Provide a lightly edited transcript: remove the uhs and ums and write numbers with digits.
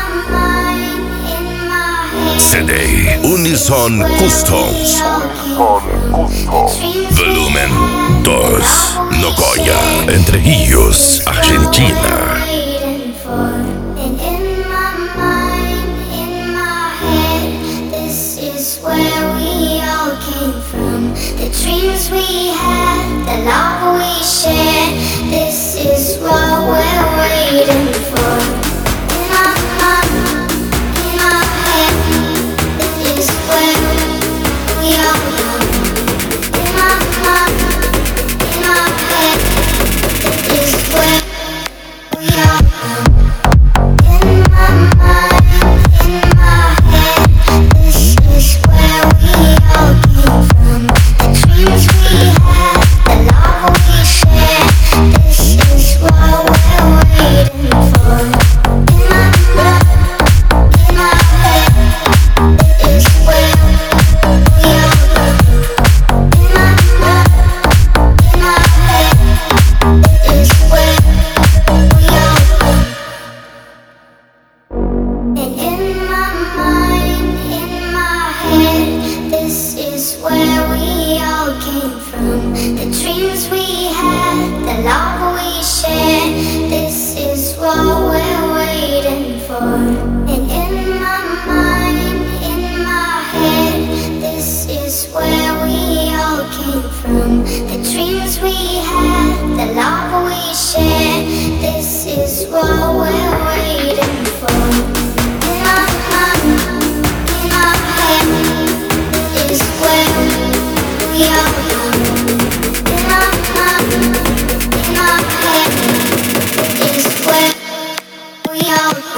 CD Unison Customs. Volumen 2. Nogoya, Entre Rios, Argentina. The dreams we had, the love we shared, this is what we're waiting for. In our mind, in our head, this is where we are young. In our mind, in our head, this is where we are young. In my mind, in my head, this is where we all came from. Dreams we had, the love we shared, this is what we're waiting for. In my mind, in my head, this is where we all go. In my mind, in my head, this is where we all go. And in my mind, in my head, this is where we all came from. The dreams we had, the love we shared, this is what we're waiting for. And in my mind, in my head, this is where we all came from. The dreams we had, the love we shared, this is what we're waiting for. In my mind, in my head, is where we are young. In my mind, in my head, is where we are.